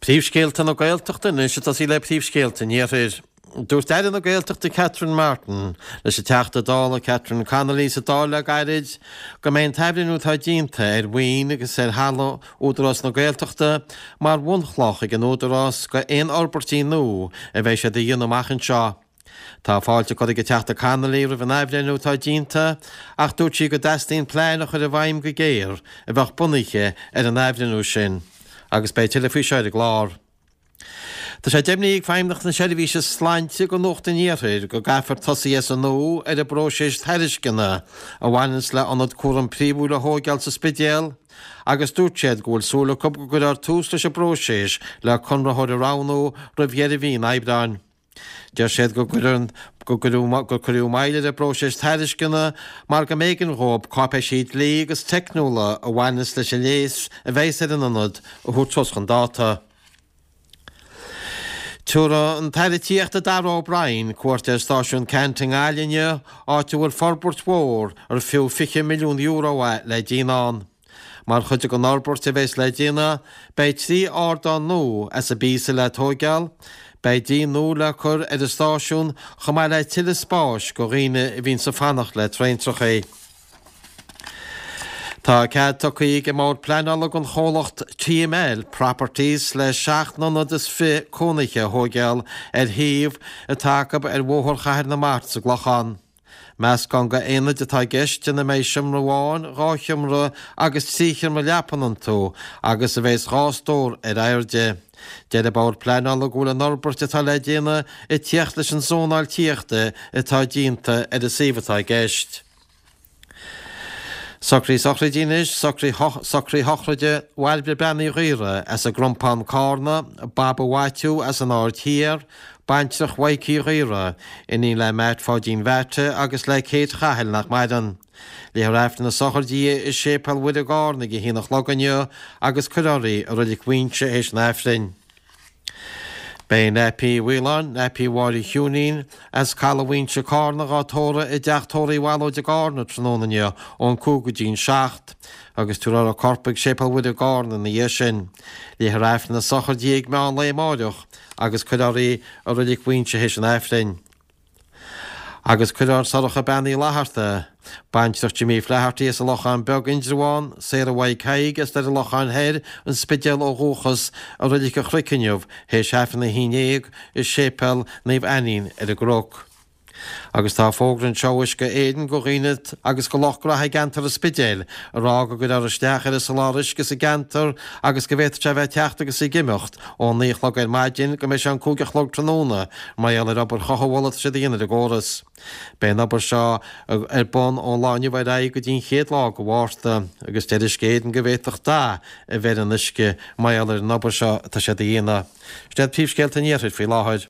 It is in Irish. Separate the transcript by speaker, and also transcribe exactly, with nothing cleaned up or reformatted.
Speaker 1: Príomhscéalta nó Gaeltachta, nu sé tas í le príomhscéalta níorir. Dúirt éireann nó Gaeltachta Catherine Martin, leis sé teachta dála Catherine Connolly sa dála gairid, go mbeidh taibhreann útá dínta ar bhaoin agus ar hala údarás nó Gaeltachta, mar bhunchlach ag an údarás go aon orbertí nó a bheith sé de dhéanam achan seo. Tá fáilte go go teachta Connolly ra bhan éibhreann útá dínta, ach dúirt sí go deastíon pléinach ar a bhaim go géir a bheith bunaiche ar an éibhreann sin. Agus bei telefiseir glár. Tá sé deimní ag feimnach na seirbhíse sláinte go nuachta níorir go gafar tosaí as an nó ar a bróiséis theiriscinna a bhhainnas le anad cuaran príomhú le hógeal sa spidéal, agus dúirtead go bhfuil súla cub go gur ar tús leis a bróiséis le conrathir aránú ra bhéir a bhíon aibreáin. Deir séad go gurún go curú maile a bróiséis theiriscinna mar go mégan rób cápa siad lí agus technúla a bhhainnas leis a léas a bhéis ar an anad a thuútoschan dáta. Túra an tairítíochta Darragh O'Brien cuairt ar stáisiún Canting Aillinne áte bhfuil forbairt mhór ar fiú fiche milliún euro le díán. Mar chuide go Norbert a bheits le dína, beidh trí ardán nó as a bísa le tógeal, beidh dí nó le chur ar a stáisiún chumá le tiile spáis go riine a bhín sa fannach le treintrecha. Tá cead tucaí go mór pleanála an cholacht T M L Properties le seachtnanna is fi cónaiche thógeal ar thaobh a takeab ar bhóthir chathair na mát sa glachan. Meas gan go aonad atá gceist na méid siomra bháin, ráisiomra agus tíchiar leapan an tú agus a bheits rástóir ar airde. Dead about pleanála gúla Norbert atá le déana i tíocht leis an zónáil tíochta atá dínta ar a síomhatá gceist. Socrí socrí dínis, socrí hochraide bhhailbe beannaí riire as a grumpan cárna, baba bhaitiú as an áir tíar, baintrach bhaicí riire, iní le meid fádín bhete agus le céad chathil nach maidan. Le raibh na sochardí is sépal bhuiide gárna go hínach loganne agus curáí a ruidir cuinte éis náifrin. Bei nepi Whelan, nepi Wari Hunin, as Calaween Chikarna Gatora, a Dachtori Wallo de Garna Tronania, on Kugudin Shacht, August Turara Corpig Shepal with a garden in the Yeshin. The Haraf na Socher Dieg Man Lay Mardoch, Agus Kudari, a Riddick Winch Hishan Afrin. Agus Kudar Sorocha Bani Lahartha, Banchach Jimmy Flaherty as a Lochan Bug Injruan, Sarah Way Kaig as the Lochan Head, and Spidel O'Rochas, a Riddick Rikinyov, Hish Hafin the Hineg, is Shepel, Nave Anin at a Grok. Agus tá fógrann seois go éideann go riad agus go lochra ha gantar a spidéil, a rá go go ar isteach ar a saláris gus a gantar agus go bhéit se bheith teachta agus i gimimecht ón níochlog ar maidin go mé se an cúgachlog tróna, mar eall ar aber chochahhalat sé dhéana a góras. Ben aber seo ar bon ón láine bhaid é go dtín chéad lá go bhharta agus teidir scéan go bhéitach dá a bheith an isce mar eall ar an aber seo tá sé dhéana. Stead príomhscéalta níorir fao láthid.